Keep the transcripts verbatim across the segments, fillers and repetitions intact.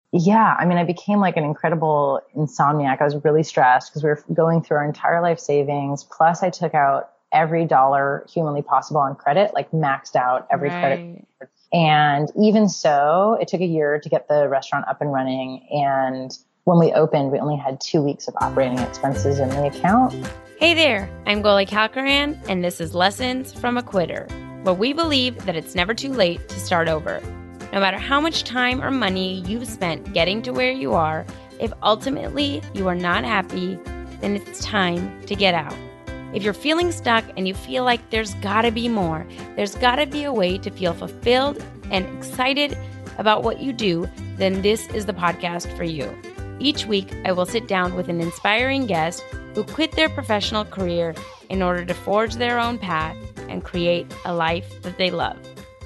yeah, I mean, I became like an incredible insomniac. I was really stressed because we were going through our entire life savings. Plus I took out every dollar humanly possible on credit, like maxed out every credit. Right. And even so, it took a year to get the restaurant up and running. And when we opened, we only had two weeks of operating expenses in the account. Hey there, I'm Goli Kalkaran, and this is Lessons from a Quitter, where we believe that it's never too late to start over. No matter how much time or money you've spent getting to where you are, if ultimately you are not happy, then it's time to get out. If you're feeling stuck and you feel like there's gotta be more, there's gotta be a way to feel fulfilled and excited about what you do, then this is the podcast for you. Each week, I will sit down with an inspiring guest who quit their professional career in order to forge their own path and create a life that they love.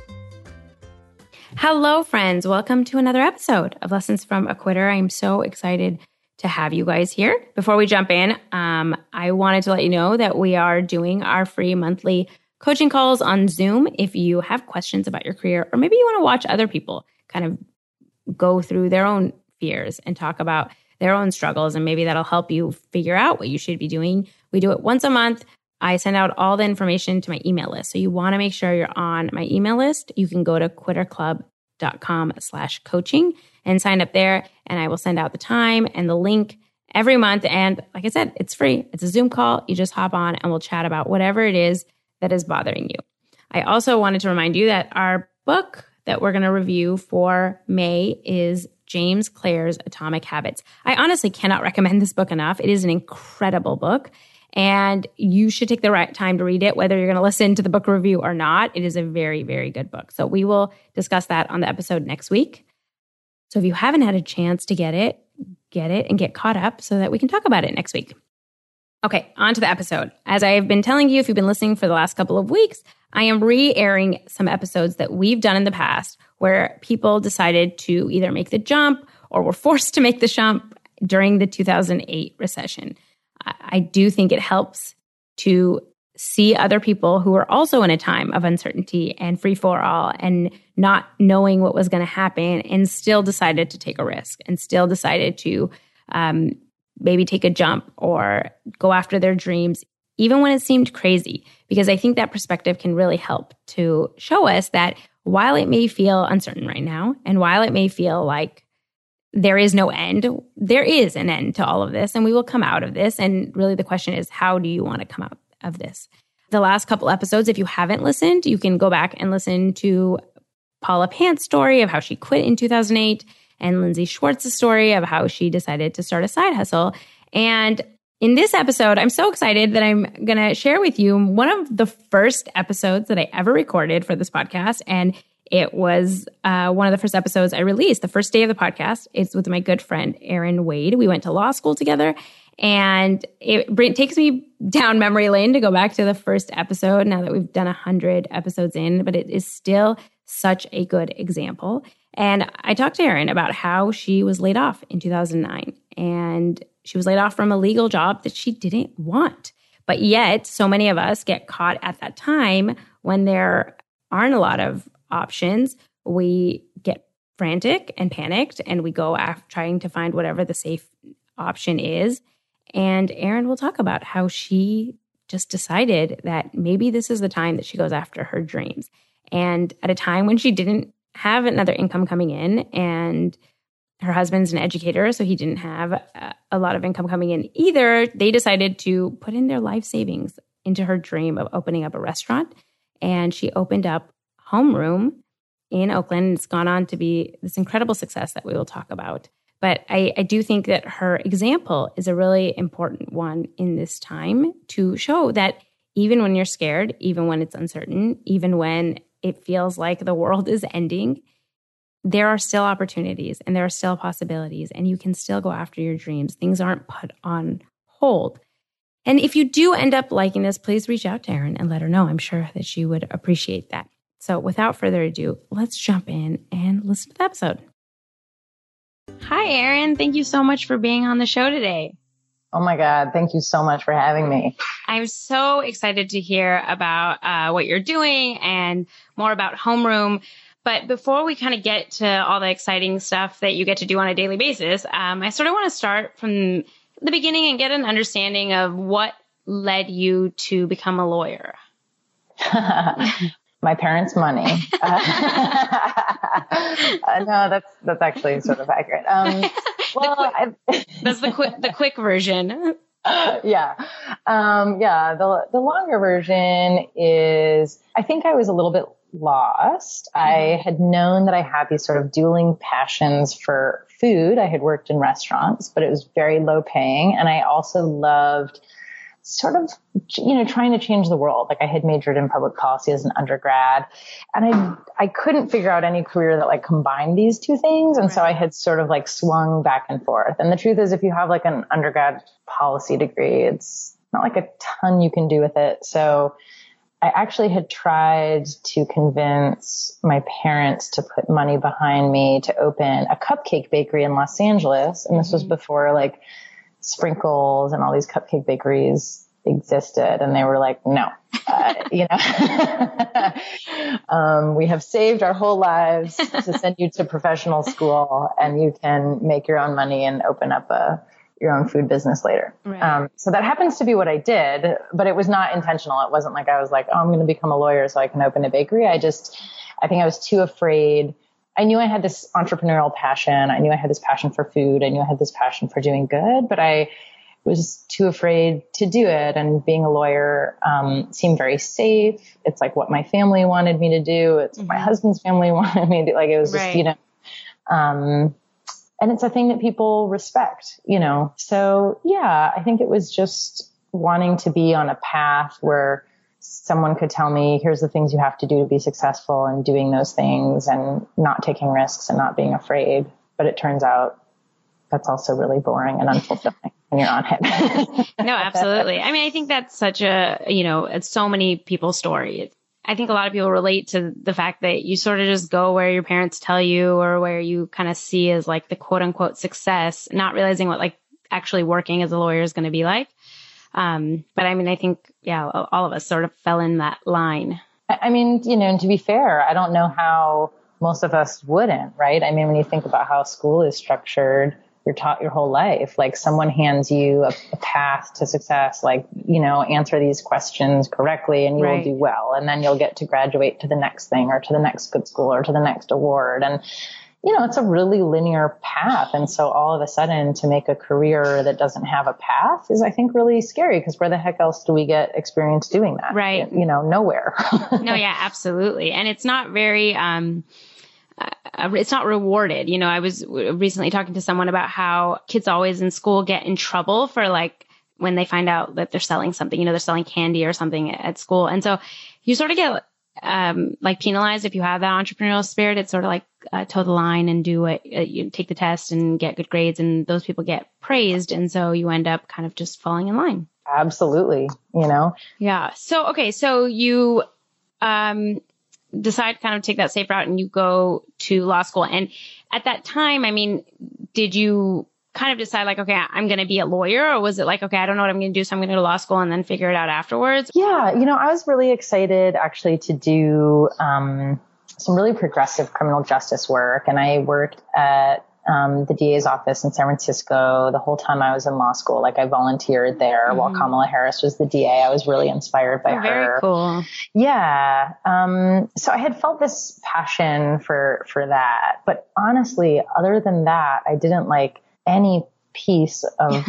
Hello, friends. Welcome to another episode of Lessons from a Quitter. I'm so excited to have you guys here. Before we jump in, um, I wanted to let you know that we are doing our free monthly coaching calls on Zoom. If you have questions about your career, or maybe you want to watch other people kind of go through their own fears and talk about their own struggles, and maybe that'll help you figure out what you should be doing. We do it once a month. I send out all the information to my email list. So you want to make sure you're on my email list. You can go to quitterclub.com slash coaching and sign up there. And I will send out the time and the link every month. And like I said, it's free. It's a Zoom call. You just hop on and we'll chat about whatever it is that is bothering you. I also wanted to remind you that our book that we're going to review for May is James Clear's Atomic Habits. I honestly cannot recommend this book enough. It is an incredible book. And you should take the right time to read it, whether you're going to listen to the book review or not. It is a very, very good book. So we will discuss that on the episode next week. So if you haven't had a chance to get it, get it and get caught up so that we can talk about it next week. Okay, on to the episode. As I've been telling you, if you've been listening for the last couple of weeks, I am re-airing some episodes that we've done in the past where people decided to either make the jump or were forced to make the jump during the two thousand eight recession. I do think it helps to see other people who are also in a time of uncertainty and free for all and not knowing what was going to happen and still decided to take a risk and still decided to um, maybe take a jump or go after their dreams, even when it seemed crazy. Because I think that perspective can really help to show us that while it may feel uncertain right now, and while it may feel like there is no end, there is an end to all of this, and we will come out of this. And really the question is, how do you want to come out of this? The last couple episodes, if you haven't listened, you can go back and listen to Paula Pant's story of how she quit in two thousand eight and Lindsay Schwartz's story of how she decided to start a side hustle. And in this episode, I'm so excited that I'm going to share with you one of the first episodes that I ever recorded for this podcast. And it was uh, one of the first episodes I released, the first day of the podcast. It's with my good friend, Erin Wade. We went to law school together. And it, it takes me down memory lane to go back to the first episode now that we've done one hundred episodes in. But it is still such a good example. And I talked to Erin about how she was laid off in two thousand nine. And she was laid off from a legal job that she didn't want. But yet, so many of us get caught at that time when there aren't a lot of options. We get frantic and panicked, and we go after trying to find whatever the safe option is. And Erin will talk about how she just decided that maybe this is the time that she goes after her dreams. And at a time when she didn't have another income coming in, and her husband's an educator, so he didn't have a, a lot of income coming in either, they decided to put in their life savings into her dream of opening up a restaurant. And she opened up Homeroom in Oakland. It's gone on to be this incredible success that we will talk about. But I, I do think that her example is a really important one in this time to show that even when you're scared, even when it's uncertain, even when it feels like the world is ending, there are still opportunities and there are still possibilities, and you can still go after your dreams. Things aren't put on hold. And if you do end up liking this, please reach out to Erin and let her know. I'm sure that she would appreciate that. So without further ado, let's jump in and listen to the episode. Hi, Erin. Thank you so much for being on the show today. Oh my God. Thank you so much for having me. I'm so excited to hear about uh, what you're doing and more about Homeroom. But before we kind of get to all the exciting stuff that you get to do on a daily basis, um, I sort of want to start from the beginning and get an understanding of what led you to become a lawyer. My parents' money. Uh, no, that's that's actually sort of accurate. Um, well, the quick, that's the quick the quick version. yeah, um, yeah. The the longer version is, I think I was a little bit lost. Mm-hmm. I had known that I had these sort of dueling passions for food. I had worked in restaurants, but it was very low paying, and I also loved sort of, you know, trying to change the world. Like I had majored in public policy as an undergrad, and I, I couldn't figure out any career that like combined these two things. And right. so I had sort of like swung back and forth. And the truth is, if you have like an undergrad policy degree, it's not like a ton you can do with it. So I actually had tried to convince my parents to put money behind me to open a cupcake bakery in Los Angeles. And this was before like Sprinkles and all these cupcake bakeries existed. And they were like, no, uh, you know, um, we have saved our whole lives to send you to professional school, and you can make your own money and open up a, your own food business later. Right. Um, so that happens to be what I did, but it was not intentional. It wasn't like I was like, oh, I'm going to become a lawyer so I can open a bakery. I just, I think I was too afraid. I knew I had this entrepreneurial passion. I knew I had this passion for food. I knew I had this passion for doing good, but I was too afraid to do it. And being a lawyer um, seemed very safe. It's like what my family wanted me to do. It's mm-hmm. what my husband's family wanted me to do. Like it was just, right. you know, um, and it's a thing that people respect, you know. So yeah, I think it was just wanting to be on a path where someone could tell me, here's the things you have to do to be successful, and doing those things and not taking risks and not being afraid. But it turns out that's also really boring and unfulfilling when you're on it. No, absolutely. I mean, I think that's such a, you know, it's so many people's story. I think a lot of people relate to the fact that you sort of just go where your parents tell you, or where you kind of see as like the quote unquote success, not realizing what like actually working as a lawyer is going to be like. Um, but I mean, I think, yeah, all of us sort of fell in that line. I mean, you know, and to be fair, I don't know how most of us wouldn't, right? I mean, when you think about how school is structured, you're taught your whole life, like someone hands you a, a path to success, like, you know, answer these questions correctly and you right. will do well. And then you'll get to graduate to the next thing, or to the next good school, or to the next award. And you know, it's a really linear path. And so all of a sudden to make a career that doesn't have a path is, I think, really scary, because where the heck else do we get experience doing that? Right. You know, nowhere. No, yeah, absolutely. And it's not very, um, uh, it's not rewarded. You know, I was recently talking to someone about how kids always in school get in trouble for like when they find out that they're selling something, you know, they're selling candy or something at school. And so you sort of get um, like penalized if you have that entrepreneurial spirit. It's sort of like uh, toe the line and do what uh, you take the test and get good grades, and those people get praised. And so you end up kind of just falling in line. Absolutely. You know? Yeah. So, okay. So you, um, decide to kind of take that safe route and you go to law school. And at that time, I mean, did you kind of decide like, okay, I'm going to be a lawyer? Or was it like, okay, I don't know what I'm going to do, so I'm going to go to law school and then figure it out afterwards? Yeah. You know, I was really excited actually to do um, some really progressive criminal justice work. And I worked at um, the D A's office in San Francisco the whole time I was in law school. Like I volunteered there mm-hmm. while Kamala Harris was the D A. I was really inspired by oh, her. Very cool. Yeah. Um, so I had felt this passion for, for that. But honestly, other than that, I didn't like any piece of,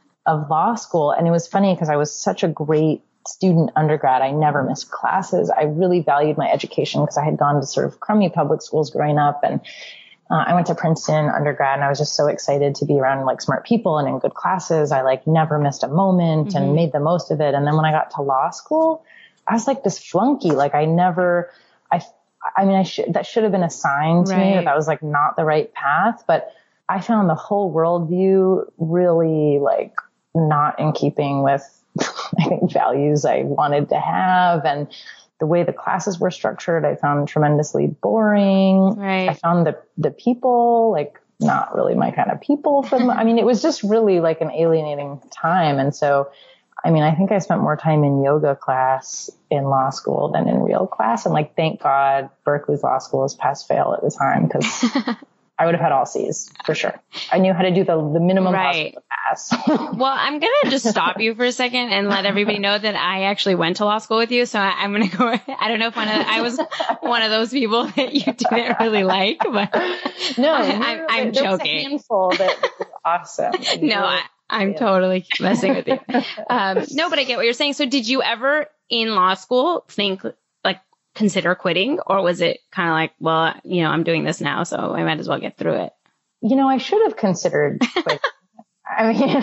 of law school. And it was funny because I was such a great student undergrad. I never missed classes. I really valued my education because I had gone to sort of crummy public schools growing up. And uh, I went to Princeton undergrad, and I was just so excited to be around like smart people and in good classes. I like never missed a moment mm-hmm. and made the most of it. And then when I got to law school, I was like this flunky. Like I never, I, I mean, I should, that should have been a sign to right. me that that was like not the right path, but I found the whole worldview really like not in keeping with, I think, values I wanted to have. And the way the classes were structured, I found tremendously boring. Right. I found the, the people like not really my kind of people for them. I mean, it was just really like an alienating time. And so, I mean, I think I spent more time in yoga class in law school than in real class. And like, thank God Berkeley's law school is pass fail at the time, because I would have had all C's for sure. I knew how to do the, the minimum right. possible to pass. Well, I'm going to just stop you for a second and let everybody know that I actually went to law school with you. So I, I'm going to go, I don't know if one of, I was one of those people that you didn't really like, but no, I, I'm, I'm there joking. Was a handful that was awesome. No, I, I'm yeah. totally messing with you. Um, no, but I get what you're saying. So did you ever in law school think like consider quitting, or was it kind of like, well, you know, I'm doing this now, so I might as well get through it? You know, I should have considered quitting. I mean,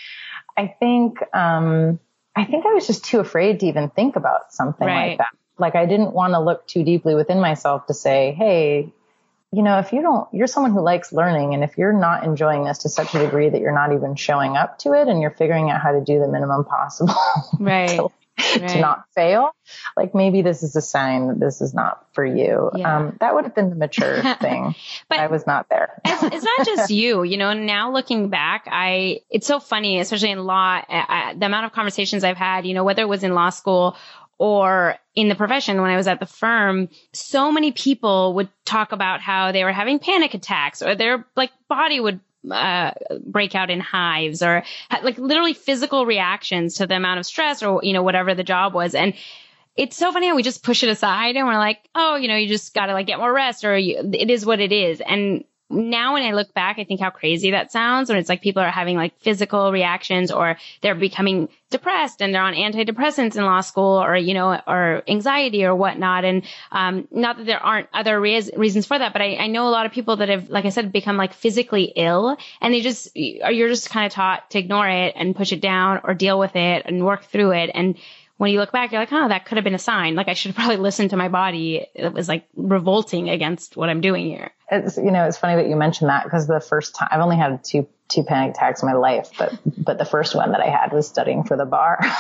I think, um, I think I was just too afraid to even think about something right. like that. Like I didn't want to look too deeply within myself to say, hey, you know, if you don't, you're someone who likes learning, and if you're not enjoying this to such a degree that you're not even showing up to it and you're figuring out how to do the minimum possible right. to, right. to not fail, like maybe this is a sign that this is not for you. Yeah. Um, that would have been the mature thing. But I was not there. it's, it's not just you, you know, now looking back, I, it's so funny, especially in law, I, the amount of conversations I've had, you know, whether it was in law school or in the profession when I was at the firm, so many people would talk about how they were having panic attacks, or their like body would uh, break out in hives, or like literally physical reactions to the amount of stress, or, you know, whatever the job was. And it's so funny how we just push it aside and we're like, oh, you know, you just got to like get more rest, or you, it is what it is. And now when I look back, I think how crazy that sounds when it's like people are having like physical reactions, or they're becoming depressed and they're on antidepressants in law school, or, you know, or anxiety or whatnot. And, um, not that there aren't other re- reasons for that, but I, I know a lot of people that have, like I said, become like physically ill, and they just, or you're just kind of taught to ignore it and push it down or deal with it and work through it. And when you look back, you're like, oh, that could have been a sign. Like I should have probably listened to my body. It was like revolting against what I'm doing here. It's, you know, it's funny that you mentioned that, because the first time I've only had two, two panic attacks in my life, but, but the first one that I had was studying for the bar. so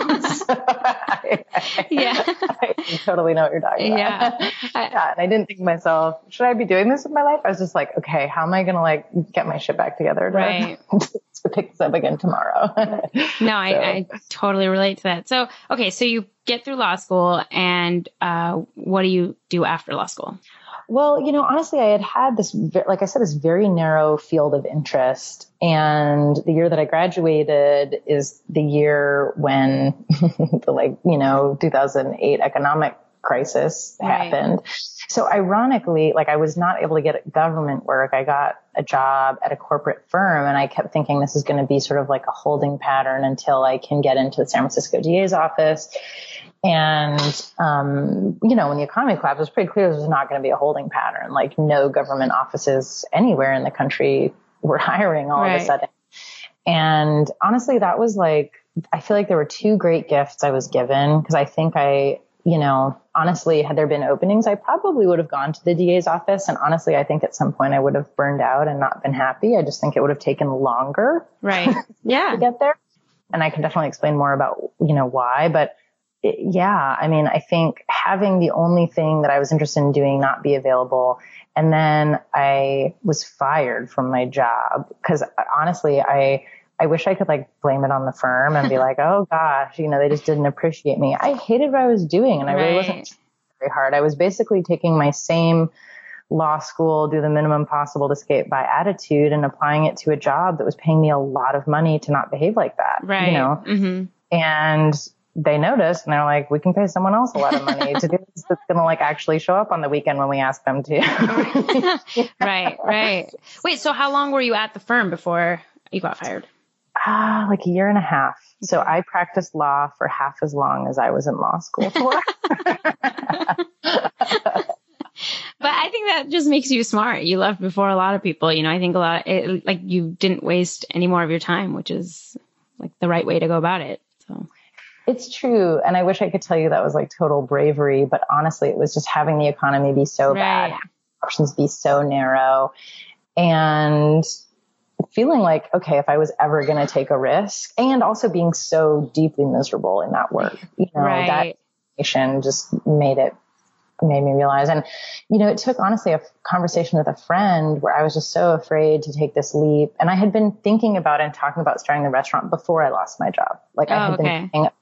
I, I, yeah. I totally know what you're talking about. Yeah. yeah. And I didn't think to myself, should I be doing this with my life? I was just like, okay, how am I going to like get my shit back together to, right. to pick this up again tomorrow? No, I, so. I totally relate to that. So, okay. So you get through law school, and, uh, what do you do after law school? Well, you know, honestly, I had had this, like I said, this very narrow field of interest. And the year that I graduated is the year when the, like, you know, two thousand eight economic crisis right. happened. So ironically, like I was not able to get government work. I got a job at a corporate firm, and I kept thinking this is going to be sort of like a holding pattern until I can get into the San Francisco D A's office. And, um, you know, when the economy collapsed, it was pretty clear this was not going to be a holding pattern. Like no government offices anywhere in the country were hiring all right. of a sudden. And honestly, that was like, I feel like there were two great gifts I was given, because I think I, you know, honestly, had there been openings, I probably would have gone to the D A's office. And honestly, I think at some point I would have burned out and not been happy. I just think it would have taken longer right. yeah. to get there. And I can definitely explain more about, you know, why, but it, yeah, I mean, I think having the only thing that I was interested in doing not be available. And then I was fired from my job, because honestly, I, I wish I could like blame it on the firm and be like, oh gosh, you know, they just didn't appreciate me. I hated what I was doing, and I right. really wasn't trying very hard. I was basically taking my same law school, do the minimum possible to skate by attitude, and applying it to a job that was paying me a lot of money to not behave like that. Right. You know, mm-hmm. and they noticed, and they're like, we can pay someone else a lot of money to do this that's going to like actually show up on the weekend when we ask them to. right, right. Wait, so how long were you at the firm before you got fired? Ah, like a year and a half. So I practiced law for half as long as I was in law school for. But I think that just makes you smart. You left before a lot of people. You know, I think a lot, it, like you didn't waste any more of your time, which is like the right way to go about it. So. It's true. And I wish I could tell you that was like total bravery, but honestly, it was just having the economy be so right. bad, options be so narrow, and feeling like, okay, if I was ever going to take a risk, and also being so deeply miserable in that work, you know, right. that information just made it, made me realize. And, you know, it took honestly a conversation with a friend where I was just so afraid to take this leap. And I had been thinking about and talking about starting the restaurant before I lost my job. Like I oh, had been okay. thinking, I might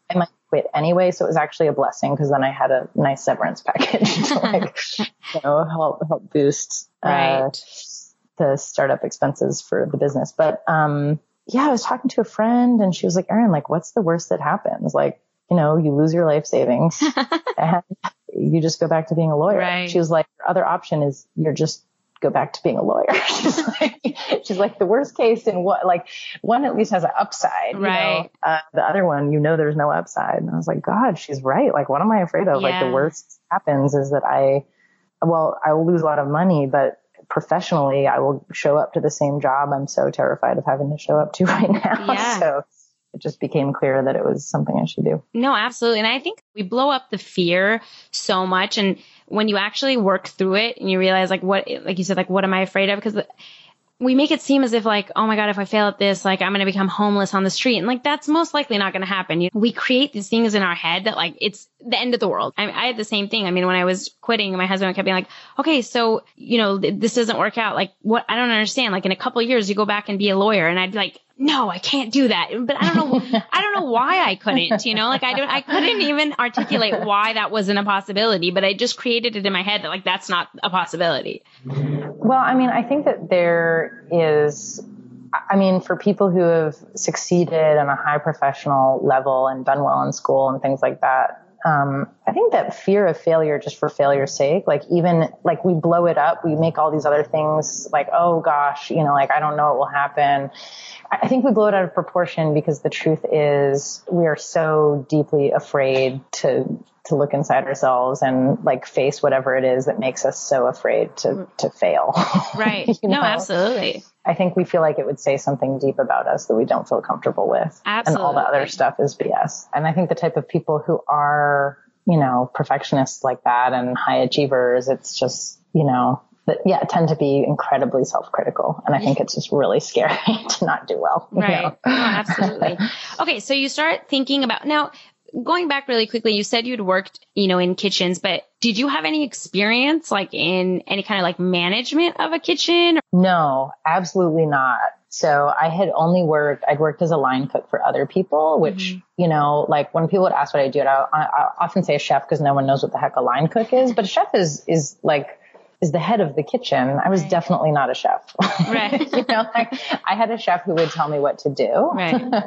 quit anyway. So it was actually a blessing because then I had a nice severance package to like, you know, help, help boost, right. uh, the startup expenses for the business. But, um, yeah, I was talking to a friend and she was like, Erin, like, what's the worst that happens? Like, you know, you lose your life savings and you just go back to being a lawyer. Right. She was like, your other option is you're just go back to being a lawyer. she's like, she's like the worst case in what, like one at least has an upside, right. you know, uh, the other one, you know, there's no upside. And I was like, God, she's right. Like, what am I afraid of? Yeah. Like the worst happens is that I, well, I will lose a lot of money, but professionally, I will show up to the same job I'm so terrified of having to show up to right now. Yeah. So it just became clear that it was something I should do. No, absolutely. And I think we blow up the fear so much. And when you actually work through it and you realize like what, like you said, like, what am I afraid of? Because we make it seem as if like, oh my God, if I fail at this, like I'm going to become homeless on the street. And like, that's most likely not going to happen. You, we create these things in our head that like, it's the end of the world. I, I had the same thing. I mean, when I was quitting, my husband kept being like, okay, so, you know, th- this doesn't work out. Like what, I don't understand. Like in a couple of years, you go back and be a lawyer. And I'd be like, no, I can't do that. But I don't know, I don't know why I couldn't, you know, like I don't, I couldn't even articulate why that wasn't a possibility, but I just created it in my head that like, that's not a possibility. Well, I mean, I think that there is, I mean, for people who have succeeded on a high professional level and done well in school and things like that, um, I think that fear of failure just for failure's sake, like even like we blow it up, we make all these other things like, oh gosh, you know, like I don't know what will happen. I think we blow it out of proportion because the truth is we are so deeply afraid to to look inside ourselves and like face whatever it is that makes us so afraid to to fail. Right. You know? No, absolutely. I think we feel like it would say something deep about us that we don't feel comfortable with. Absolutely. And all the other stuff is B S. And I think the type of people who are, you know, perfectionists like that and high achievers, it's just, you know, that, yeah, tend to be incredibly self-critical. And I think it's just really scary to not do well. Right. You know? No, absolutely. Okay. So you start thinking about now, going back really quickly, you said you'd worked, you know, in kitchens, but did you have any experience like in any kind of like management of a kitchen? No, absolutely not. So I had only worked, I'd worked as a line cook for other people, which, mm-hmm. you know, like when people would ask what I do, I, I often say a chef because no one knows what the heck a line cook is, but a chef is, is like, is the head of the kitchen. I was right. definitely not a chef. Right. You know, like I had a chef who would tell me what to do. Right.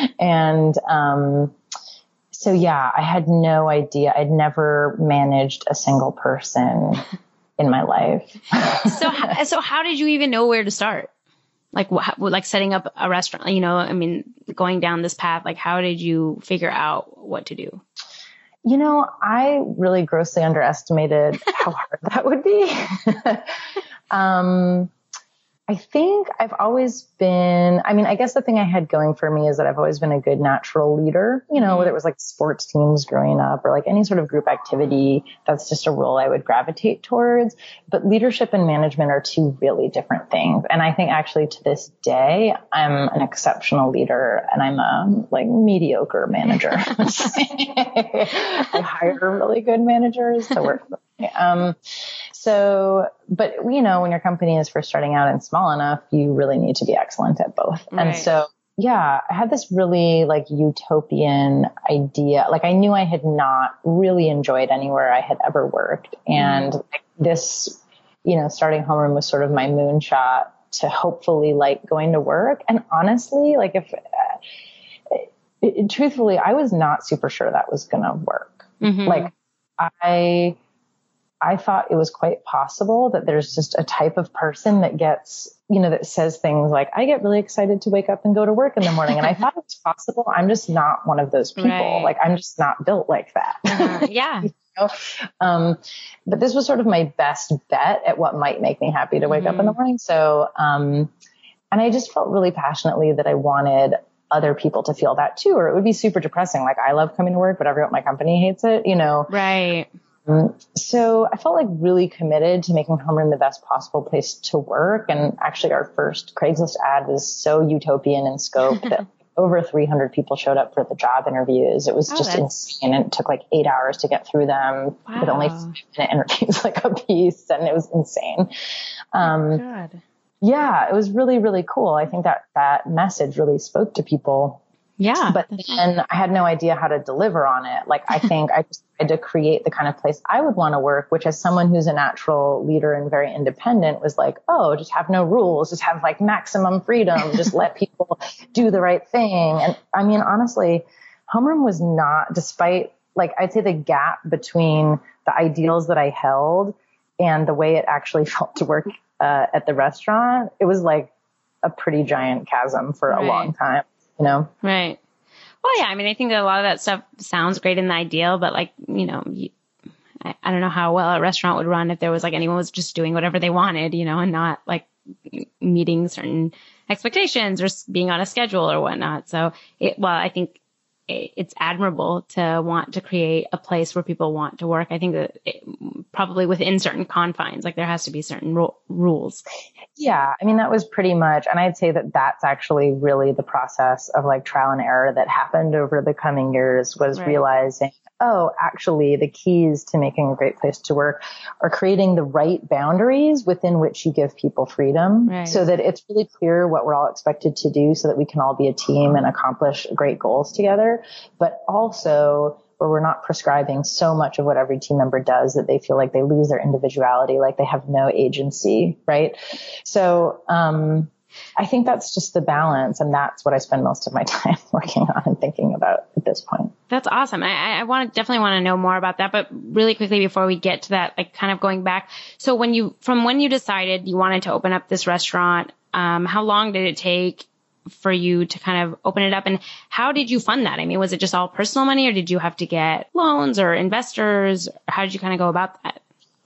and, um, so yeah, I had no idea. I'd never managed a single person in my life. so, so how did you even know where to start? Like, what, like setting up a restaurant, you know, I mean, going down this path, like how did you figure out what to do? You know, I really grossly underestimated how hard that would be. um, I think I've always been, I mean, I guess the thing I had going for me is that I've always been a good natural leader, you know, mm-hmm. whether it was like sports teams growing up or like any sort of group activity, that's just a role I would gravitate towards. But leadership and management are two really different things. And I think actually to this day, I'm an exceptional leader and I'm a like mediocre manager. I hire really good managers to work with me. Um, So, but you know, when your company is first starting out and small enough, you really need to be excellent at both. Right. And so, yeah, I had this really like utopian idea. Like I knew I had not really enjoyed anywhere I had ever worked. And mm. like, this, you know, starting Homeroom was sort of my moonshot to hopefully like going to work. And honestly, like if, uh, it, it, truthfully, I was not super sure that was going to work. Mm-hmm. Like I, I thought it was quite possible that there's just a type of person that gets, you know, that says things like, I get really excited to wake up and go to work in the morning. And I thought it was possible. I'm just not one of those people. Right. Like, I'm just not built like that. Uh-huh. Yeah. You know? Um, but this was sort of my best bet at what might make me happy to wake mm-hmm. up in the morning. So, um, and I just felt really passionately that I wanted other people to feel that too, or it would be super depressing. Like, I love coming to work, but everyone at my company hates it, you know? Right. Um, so I felt like really committed to making Homeroom the best possible place to work. And actually our first Craigslist ad was so utopian in scope that over three hundred people showed up for the job interviews. It was oh, just that's... insane. And it took like eight hours to get through them wow. with only five minute interviews, like a piece. And it was insane. Um, oh, God. Yeah, it was really, really cool. I think that that message really spoke to people. Yeah. But then awesome. I had no idea how to deliver on it. Like, I think I just tried to create the kind of place I would want to work, which as someone who's a natural leader and very independent was like, oh, just have no rules, just have like maximum freedom, just let people do the right thing. And I mean, honestly, Homeroom was not, despite like, I'd say the gap between the ideals that I held and the way it actually felt to work uh, at the restaurant, it was like a pretty giant chasm for right. a long time. You know? Right. Well, yeah. I mean, I think that a lot of that stuff sounds great in the ideal, but like, you know, you, I, I don't know how well a restaurant would run if there was like anyone was just doing whatever they wanted, you know, and not like meeting certain expectations or being on a schedule or whatnot. So it, well, I think it, it's admirable to want to create a place where people want to work. I think that it, probably within certain confines, like there has to be certain ru- rules. Yeah. I mean, that was pretty much, and I'd say that that's actually really the process of like trial and error that happened over the coming years was right. realizing, oh, actually the keys to making a great place to work are creating the right boundaries within which you give people freedom right. so that it's really clear what we're all expected to do so that we can all be a team and accomplish great goals together, but also where we're not prescribing so much of what every team member does that they feel like they lose their individuality, like they have no agency, right? So, um, I think that's just the balance. And that's what I spend most of my time working on and thinking about at this point. That's awesome. I, I want to definitely want to know more about that, but really quickly before we get to that, like kind of going back. So when you, from when you decided you wanted to open up this restaurant, um, how long did it take for you to kind of open it up, and how did you fund that? I mean, was it just all personal money, or did you have to get loans or investors? How did you kind of go about that?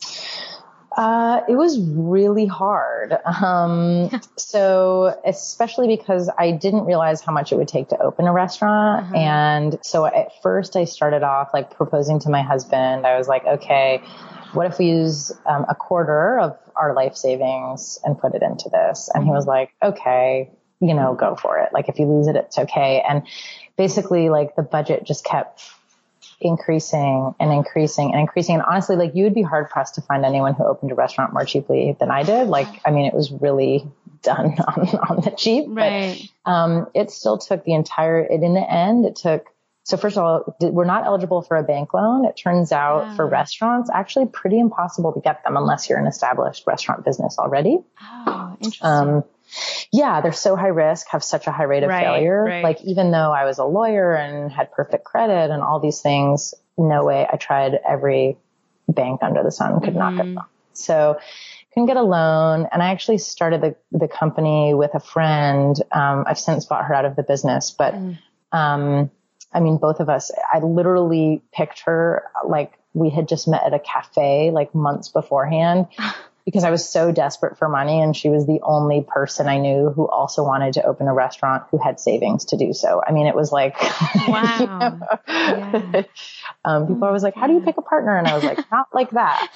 Uh, it was really hard. Um, so especially because I didn't realize how much it would take to open a restaurant. Uh-huh. And so at first I started off like proposing to my husband. I was like, okay, what if we use um, a quarter of our life savings and put it into this? And he was like, okay, you know, go for it. Like if you lose it, it's okay. And basically like the budget just kept increasing and increasing and increasing. And honestly, like you would be hard pressed to find anyone who opened a restaurant more cheaply than I did. Like, I mean, it was really done on, on the cheap, right. but, um, it still took the entire, it, in the end, it took, so first of all, we're not eligible for a bank loan. It turns out wow. for restaurants, actually pretty impossible to get them unless you're an established restaurant business already. Oh, interesting. Um, Yeah, they're so high risk, have such a high rate of right, failure. Right. Like even though I was a lawyer and had perfect credit and all these things, no way. I tried every bank under the sun, could mm-hmm. not get them. So couldn't get a loan. And I actually started the, the company with a friend. Um, I've since bought her out of the business, but, mm. um, I mean, both of us, I literally picked her like we had just met at a cafe like months beforehand. Because I was so desperate for money, and she was the only person I knew who also wanted to open a restaurant who had savings to do so. I mean, it was like, wow. you know? Yeah. um, people oh, were always like, how do you pick a partner? And I was like, not like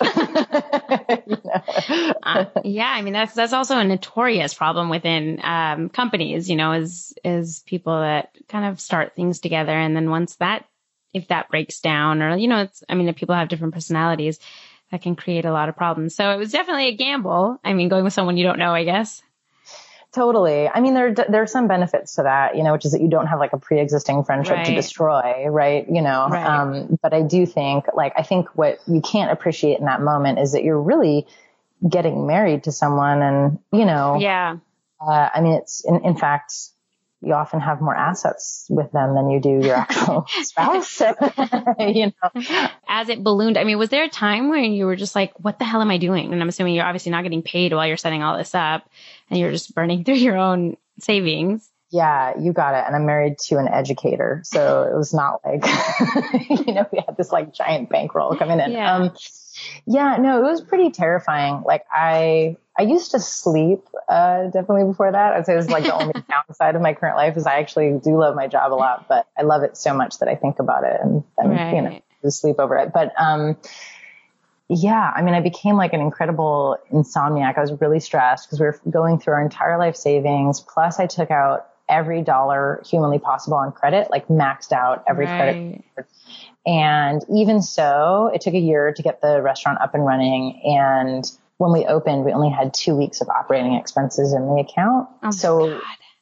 that. you know? uh, yeah. I mean, that's, that's also a notorious problem within, um, companies, you know, is, is people that kind of start things together. And then once that, if that breaks down or, you know, it's, I mean, if people have different personalities, that can create a lot of problems. So it was definitely a gamble. I mean, going with someone you don't know, I guess. Totally. I mean, there, there are some benefits to that, you know, which is that you don't have like a pre-existing friendship right. to destroy, right? You know, right. um, but I do think like, I think what you can't appreciate in that moment is that you're really getting married to someone and, you know, yeah. Uh, I mean, it's in, in fact, you often have more assets with them than you do your actual spouse. you know, as it ballooned, I mean, was there a time where you were just like, what the hell am I doing? And I'm assuming you're obviously not getting paid while you're setting all this up and you're just burning through your own savings. Yeah, you got it. And I'm married to an educator. So it was not like, you know, we had this like giant bankroll coming in. Yeah. Um, yeah, no, it was pretty terrifying. Like I, I used to sleep, uh, definitely before that. I'd say it was like the only downside of my current life is I actually do love my job a lot, but I love it so much that I think about it and then, right. you know, just sleep over it. But, um, yeah, I mean, I became like an incredible insomniac. I was really stressed because we were going through our entire life savings. Plus I took out every dollar humanly possible on credit, like maxed out every right. credit card. And even so, it took a year to get the restaurant up and running. And when we opened, we only had two weeks of operating expenses in the account. Oh so, God.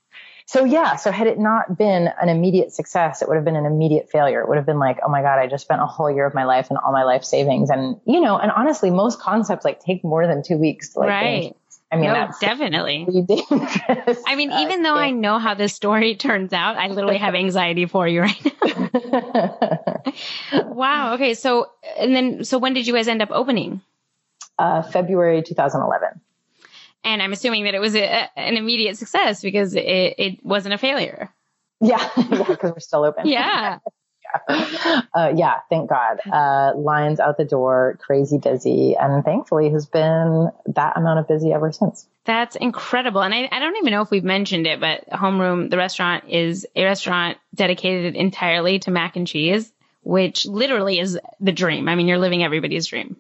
So yeah, so had it not been an immediate success, it would have been an immediate failure. It would have been like, oh my God, I just spent a whole year of my life and all my life savings. And, you know, and honestly, most concepts like take more than two weeks to like, right. finish. I mean, no, that's definitely. really dangerous. I mean, even though I know how this story turns out, I literally have anxiety for you right now. Wow. Okay. So, and then, so when did you guys end up opening? Uh, February two thousand eleven. And I'm assuming that it was a, an immediate success because it, it wasn't a failure. Yeah. Yeah. Because we're still open. Yeah. yeah. Uh, yeah. Thank God. Uh, lines out the door, crazy busy. And thankfully has been that amount of busy ever since. That's incredible. And I, I don't even know if we've mentioned it, but Homeroom, the restaurant, is a restaurant dedicated entirely to mac and cheese, which literally is the dream. I mean, you're living everybody's dream.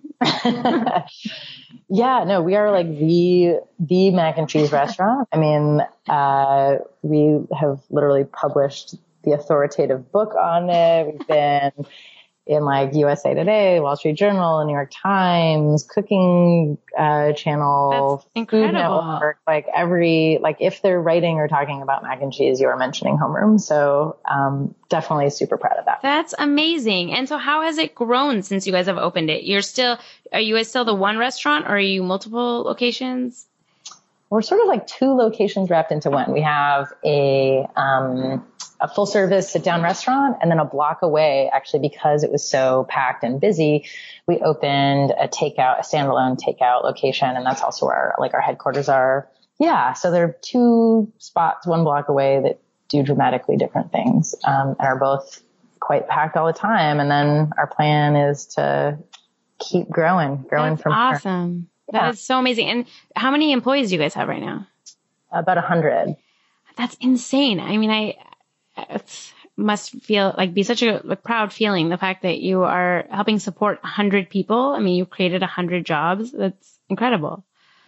Yeah, no, we are like the, the mac and cheese restaurant. I mean, uh, we have literally published the authoritative book on it. We've been in like U S A Today, Wall Street Journal, New York Times, Cooking uh, Channel, That's incredible. Food Network, like every, like if they're writing or talking about mac and cheese, you are mentioning Homeroom. So um, definitely super proud of that. That's amazing. And so how has it grown since you guys have opened it? You're still, are you guys still the one restaurant or are you multiple locations? We're sort of like two locations wrapped into one. We have a, um, a full service sit down restaurant, and then a block away, actually, because it was so packed and busy, we opened a takeout, a standalone takeout location. And that's also where like our headquarters are. Yeah. So there are two spots, one block away that do dramatically different things, um, and are both quite packed all the time. And then our plan is to keep growing, growing That's from awesome. Yeah. That is so amazing. And how many employees do you guys have right now? About a hundred. That's insane. I mean, I, it must feel like be such a, a proud feeling. The fact that you are helping support a hundred people. I mean, you created a hundred jobs. That's incredible.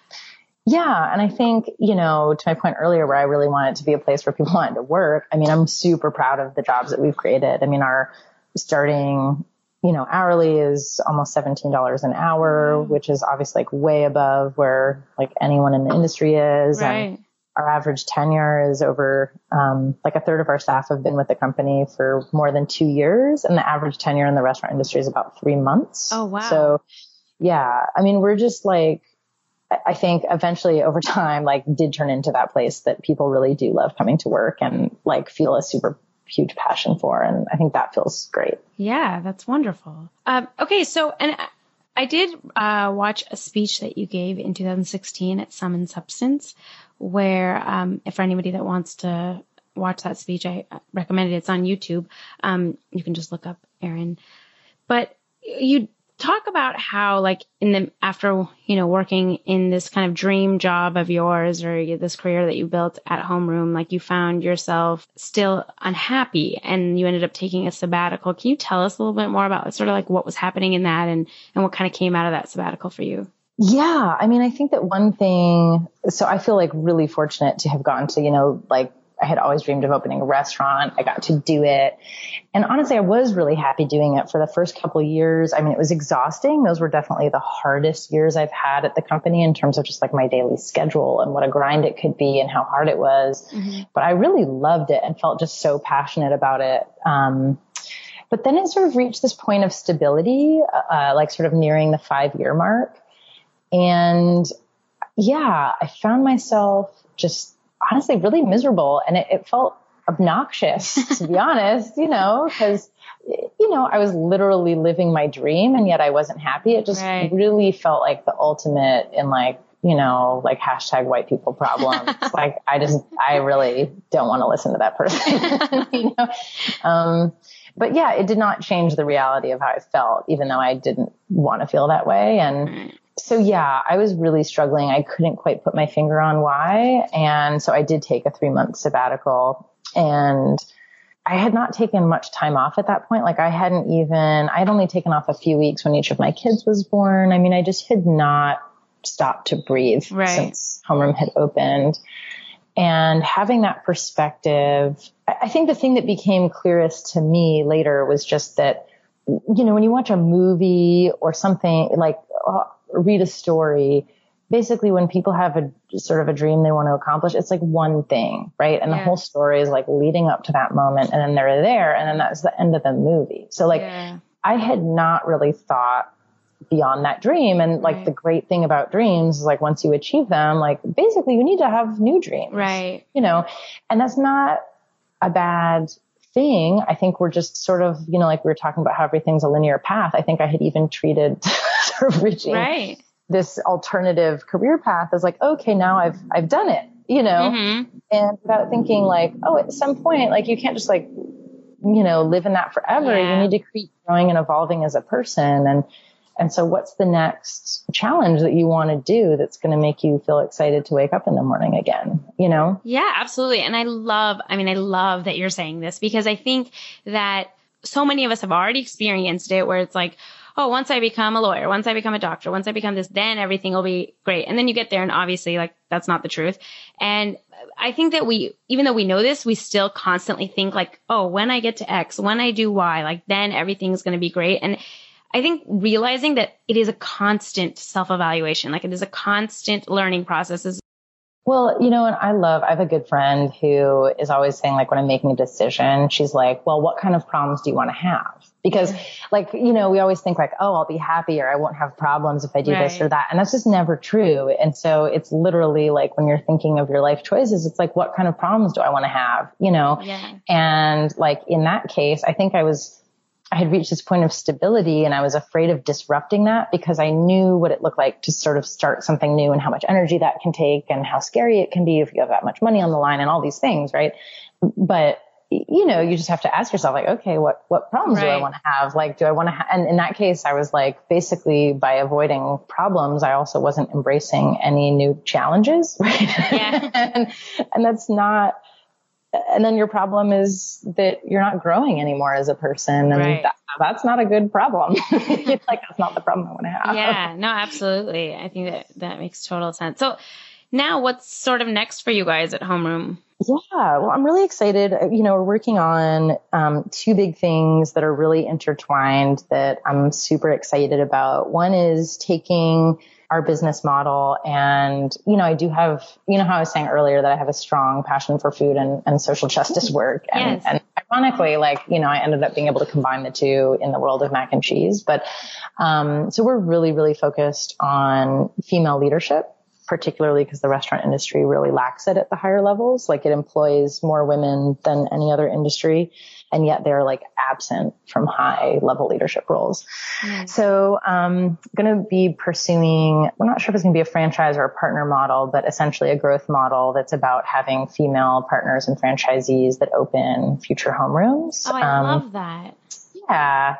Yeah. And I think, you know, to my point earlier, where I really want it to be a place where people wanted to work. I mean, I'm super proud of the jobs that we've created. I mean, our starting, you know, hourly is almost seventeen dollars an hour, which is obviously like way above where like anyone in the industry is. Right. And our average tenure is over, um, like a third of our staff have been with the company for more than two years. And the average tenure in the restaurant industry is about three months. Oh, wow. So yeah, I mean, we're just like, I think eventually over time, like did turn into that place that people really do love coming to work and like feel a super huge passion for. And I think that feels great. Yeah, that's wonderful. Um, okay. So, and I did uh, watch a speech that you gave in two thousand sixteen at Sum and Substance, where um, if for anybody that wants to watch that speech, I recommend it. It's on YouTube. Um, you can just look up Erin. But you talk about how, like, in the after you know working in this kind of dream job of yours, or this career that you built at Homeroom, like you found yourself still unhappy, and you ended up taking a sabbatical. Can you tell us a little bit more about sort of like what was happening in that, and and what kind of came out of that sabbatical for you? Yeah, I mean, I think that one thing. So I feel like really fortunate to have gotten to, you know, like I had always dreamed of opening a restaurant. I got to do it. And honestly, I was really happy doing it for the first couple of years. I mean, it was exhausting. Those were definitely the hardest years I've had at the company in terms of just like my daily schedule and what a grind it could be and how hard it was. Mm-hmm. But I really loved it and felt just so passionate about it. Um, but then it sort of reached this point of stability, uh, like sort of nearing the five year mark. And yeah, I found myself just honestly really miserable, and it, it felt obnoxious, to be honest, you know, because, you know, I was literally living my dream and yet I wasn't happy. It just right. really felt like the ultimate in like, you know, like hashtag white people problems. Like I just, I really don't want to listen to that person, you know? Um, but yeah, it did not change the reality of how I felt, even though I didn't want to feel that way. And so, yeah, I was really struggling. I couldn't quite put my finger on why. And so I did take a three month sabbatical, and I had not taken much time off at that point. Like I hadn't even, I had only taken off a few weeks when each of my kids was born. I mean, I just had not stopped to breathe right. since Homeroom had opened. And having that perspective, I think the thing that became clearest to me later was just that, you know, when you watch a movie or something like, uh, read a story, basically when people have a sort of a dream they want to accomplish, it's like one thing, right? And yeah. the whole story is like leading up to that moment, and then they're there, and then that's the end of the movie. So like yeah. I had not really thought beyond that dream. And like right. the great thing about dreams is like once you achieve them, like basically you need to have new dreams. Right. You know, and that's not a bad thing. I think we're just sort of, you know, like we were talking about how everything's a linear path. I think I had even treated sort of reaching right. this alternative career path as like, okay, now I've, I've done it, you know, mm-hmm. and without thinking like, oh, at some point, like you can't just like, you know, live in that forever. Yeah. You need to keep growing and evolving as a person. And, and so what's the next challenge that you want to do that's going to make you feel excited to wake up in the morning again, you know? Yeah, absolutely. And I love, I mean, I love that you're saying this because I think that so many of us have already experienced it where it's like, oh, once I become a lawyer, once I become a doctor, once I become this, then everything will be great. And then you get there and obviously like that's not the truth. And I think that we, even though we know this, we still constantly think like, oh, when I get to X, when I do Y, like then everything's going to be great. And I think realizing that it is a constant self-evaluation, like it is a constant learning process. Is Well, you know, and I love, I have a good friend who is always saying like when I'm making a decision, she's like, well, what kind of problems do you want to have? Because like, you know, we always think like, oh, I'll be happy or I won't have problems if I do right. this or that. And that's just never true. And so it's literally like when you're thinking of your life choices, it's like, what kind of problems do I want to have? You know? Yeah. And like in that case, I think I was, I had reached this point of stability and I was afraid of disrupting that because I knew what it looked like to sort of start something new and how much energy that can take and how scary it can be if you have that much money on the line and all these things, right? But, you know, you just have to ask yourself like, okay, what, what problems right. do I want to have? Like, do I want to have, and in that case, I was like, basically by avoiding problems, I also wasn't embracing any new challenges, right? Yeah. and, and that's not, and then your problem is that you're not growing anymore as a person. And right. that, that's not a good problem. Like, that's not the problem I want to have. Yeah, no, absolutely. I think that that makes total sense. So now what's sort of next for you guys at Homeroom? Yeah, well, I'm really excited. You know, we're working on um, two big things that are really intertwined that I'm super excited about. One is taking our business model. And, you know, I do have, you know, how I was saying earlier that I have a strong passion for food and, and social justice work. And, yes. and ironically, like, you know, I ended up being able to combine the two in the world of mac and cheese. But, um, so we're really, really focused on female leadership, particularly because the restaurant industry really lacks it at the higher levels. Like it employs more women than any other industry. And yet they're like absent from high level leadership roles. Mm. So, um, going to be pursuing, I'm not sure if it's going to be a franchise or a partner model, but essentially a growth model that's about having female partners and franchisees that open future homerooms. Oh, I um, love that. Yeah.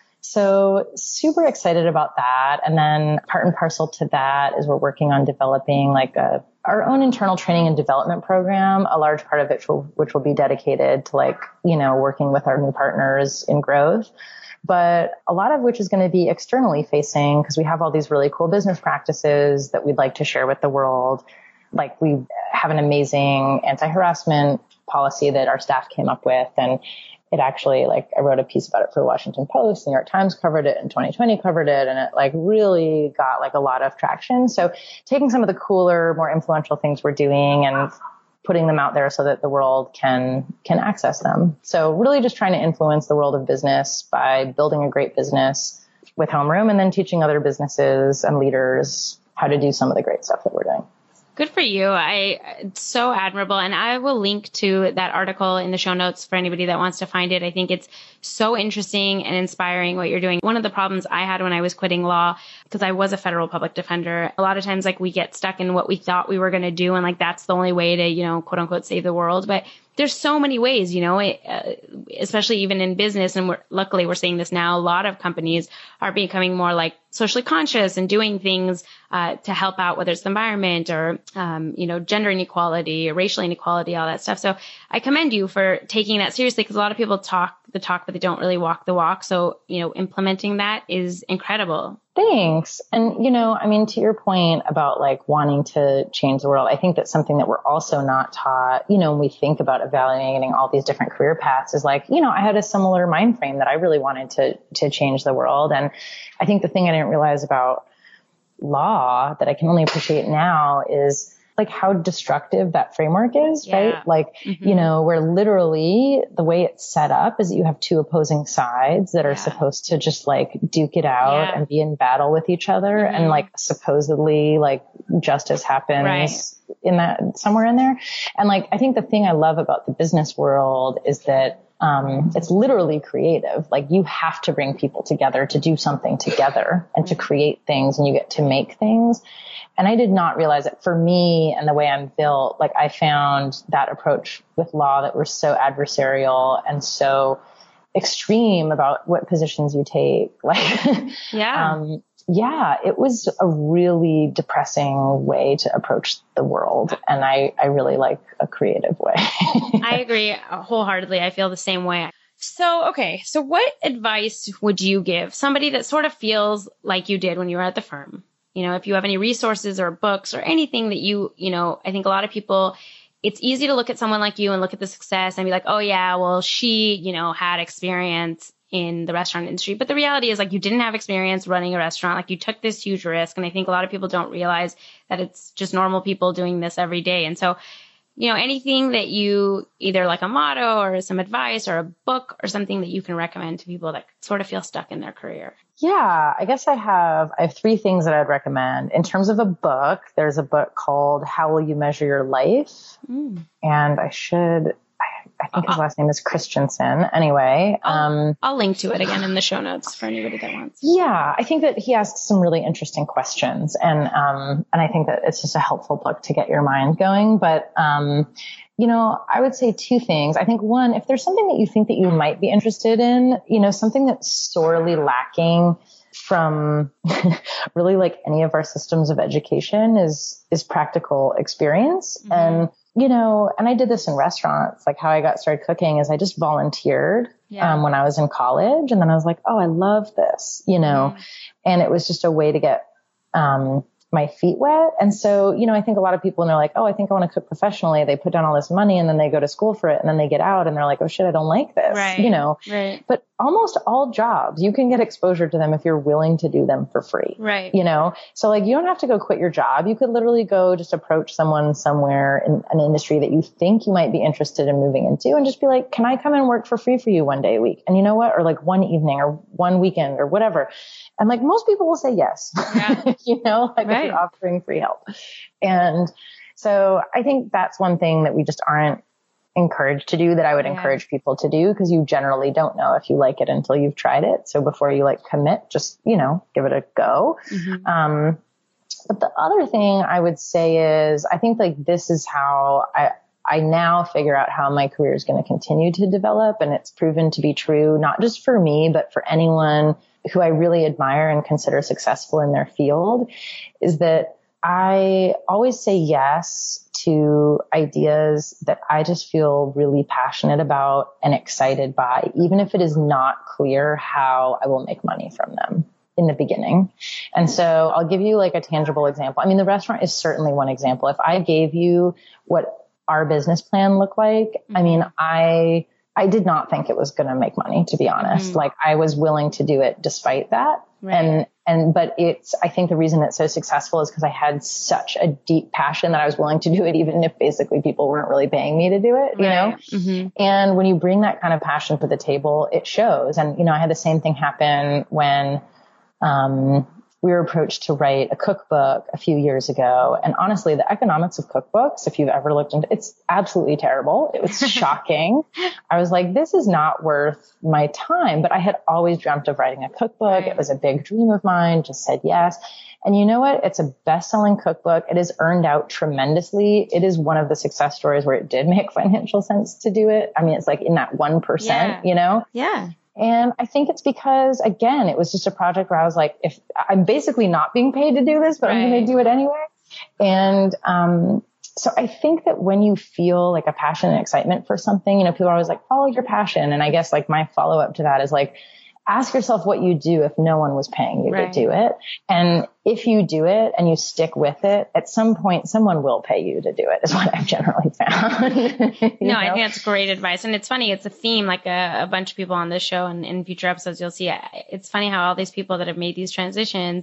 So super excited about that. And then part and parcel to that is we're working on developing like a, our own internal training and development program, a large part of it will, which will be dedicated to like, you know, working with our new partners in growth, but a lot of which is going to be externally facing because we have all these really cool business practices that we'd like to share with the world. Like we have an amazing anti-harassment policy that our staff came up with, and it actually, like, I wrote a piece about it for the Washington Post, New York Times covered it, and twenty twenty covered it, and it like really got like a lot of traction. So taking some of the cooler, more influential things we're doing and putting them out there so that the world can, can access them. So really just trying to influence the world of business by building a great business with Homeroom and then teaching other businesses and leaders how to do some of the great stuff that we're doing. Good for you. I, it's so admirable. And I will link to that article in the show notes for anybody that wants to find it. I think it's so interesting and inspiring what you're doing. One of the problems I had when I was quitting law, because I was a federal public defender, a lot of times like we get stuck in what we thought we were going to do. And like, that's the only way to, you know, quote unquote, save the world. But there's so many ways, you know, it, uh, especially even in business. And we're, luckily we're seeing this now. A lot of companies are becoming more like socially conscious and doing things uh, to help out, whether it's the environment or, um, you know, gender inequality or racial inequality, all that stuff. So I commend you for taking that seriously, because a lot of people talk the talk, but they don't really walk the walk. So, you know, implementing that is incredible. Thanks. And, you know, I mean, to your point about like wanting to change the world, I think that's something that we're also not taught, you know, when we think about evaluating all these different career paths is like, you know, I had a similar mind frame that I really wanted to, to change the world. And I think the thing I didn't realize about law that I can only appreciate now is like how destructive that framework is, yeah. right? Like, mm-hmm. you know, where literally the way it's set up is that you have two opposing sides that are yeah. supposed to just like duke it out yeah. and be in battle with each other. Mm-hmm. And like supposedly like justice happens right. in that somewhere in there. And like, I think the thing I love about the business world is that Um, it's literally creative. Like you have to bring people together to do something together and to create things, and you get to make things. And I did not realize it for me and the way I'm built. Like I found that approach with law that was so adversarial and so extreme about what positions you take. Like, yeah. um, yeah, it was a really depressing way to approach the world. And I, I really like a creative way. I agree wholeheartedly. I feel the same way. So, okay. So what advice would you give somebody that sort of feels like you did when you were at the firm? You know, if you have any resources or books or anything that you, you know, I think a lot of people, it's easy to look at someone like you and look at the success and be like, oh yeah, well, she, you know, had experience in the restaurant industry. But the reality is like you didn't have experience running a restaurant. Like you took this huge risk. And I think a lot of people don't realize that it's just normal people doing this every day. And so, you know, anything that you either like a motto or some advice or a book or something that you can recommend to people that sort of feel stuck in their career. Yeah, I guess I have, I have three things that I'd recommend. In terms of a book, there's a book called How Will You Measure Your Life? Mm. And I should, I think his last name is Christensen. Anyway, I'll, um, I'll link to it again in the show notes for anybody that wants. Yeah, I think that he asks some really interesting questions, and um, and I think that it's just a helpful book to get your mind going. But um, you know, I would say two things. I think one, if there's something that you think that you might be interested in, you know, something that's sorely lacking from really like any of our systems of education is is practical experience. Mm-hmm. And you know, and I did this in restaurants. Like how I got started cooking is I just volunteered yeah. um, when I was in college. And then I was like, oh, I love this, you know, mm-hmm. and it was just a way to get um, my feet wet. And so, you know, I think a lot of people, and they're like, oh, I think I want to cook professionally. They put down all this money and then they go to school for it. And then they get out and they're like, oh shit, I don't like this, right. you know, right. but almost all jobs, you can get exposure to them if you're willing to do them for free, right? You know, so like, you don't have to go quit your job. You could literally go just approach someone somewhere in an industry that you think you might be interested in moving into and just be like, can I come and work for free for you one day a week? And you know what? Or like one evening or one weekend or whatever. And like most people will say yes, yeah. you know, like right. if you're offering free help. And so I think that's one thing that we just aren't encouraged to do that I would yeah. encourage people to do, because you generally don't know if you like it until you've tried it. So before you like commit, just, you know, give it a go. Mm-hmm. Um, but the other thing I would say is I think like this is how I, I now figure out how my career is going to continue to develop. And it's proven to be true, not just for me, but for anyone who I really admire and consider successful in their field, is that I always say yes to ideas that I just feel really passionate about and excited by, even if it is not clear how I will make money from them in the beginning. And so I'll give you like a tangible example. I mean, the restaurant is certainly one example. If I gave you what our business plan looked like, mm-hmm. I mean, I, I did not think it was going to make money, to be honest. Mm-hmm. Like I was willing to do it despite that. Right. And, and, but it's, I think the reason it's so successful is because I had such a deep passion that I was willing to do it, even if basically people weren't really paying me to do it, you right. know? Mm-hmm. And when you bring that kind of passion to the table, it shows. And, you know, I had the same thing happen when, um, we were approached to write a cookbook a few years ago. And honestly, the economics of cookbooks, if you've ever looked into, it's absolutely terrible. It was shocking. I was like, this is not worth my time, but I had always dreamt of writing a cookbook. Right. It was a big dream of mine, just said yes. And you know what? It's a best-selling cookbook. It has earned out tremendously. It is one of the success stories where it did make financial sense to do it. I mean, it's like in that one percent, yeah. you know? Yeah. And I think it's because, again, it was just a project where I was like, if I'm basically not being paid to do this, but right. I'm going to do it anyway. And, um, so I think that when you feel like a passion and excitement for something, you know, people are always like, follow your passion. And I guess like my follow up to that is like, ask yourself what you do if no one was paying you right. to do it. And if you do it and you stick with it, at some point, someone will pay you to do it, is what I've generally found. No, know? I think that's great advice. And it's funny, it's a theme, like a, a bunch of people on this show and in future episodes, you'll see, it's funny how all these people that have made these transitions,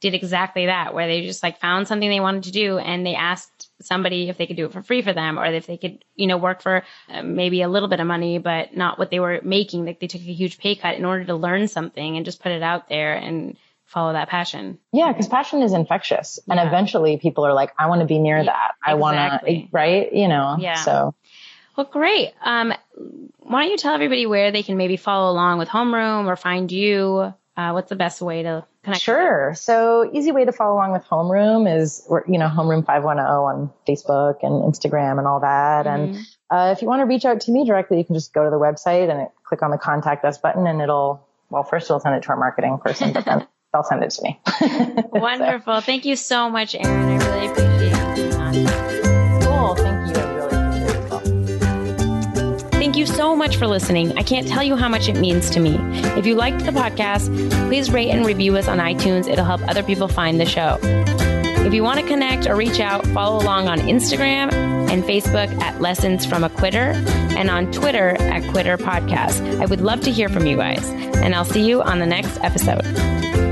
did exactly that, where they just like found something they wanted to do and they asked somebody if they could do it for free for them, or if they could, you know, work for uh, maybe a little bit of money, but not what they were making. Like they took a huge pay cut in order to learn something and just put it out there and follow that passion. Yeah, because passion is infectious. And yeah. eventually people are like, I want to be near that. I exactly. want to, right? You know, yeah. so. Well, great. Um, why don't you tell everybody where they can maybe follow along with Homeroom or find you? Uh, what's the best way to connect? Sure. So easy way to follow along with Homeroom is, you know, Homeroom five ten on Facebook and Instagram and all that. Mm-hmm. And uh, if you want to reach out to me directly, you can just go to the website and it, click on the contact us button and it'll, well, first it'll send it to our marketing person, but then they'll send it to me. Wonderful. So. Thank you so much, Erin. I really appreciate you being on. Cool. Thank you. I really appreciate it as well. Thank you so much for listening. I can't tell you how much it means to me. If you liked the podcast, please rate and review us on iTunes. It'll help other people find the show. If you want to connect or reach out, follow along on Instagram and Facebook at Lessons from a Quitter and on Twitter at Quitter Podcast. I would love to hear from you guys, and I'll see you on the next episode.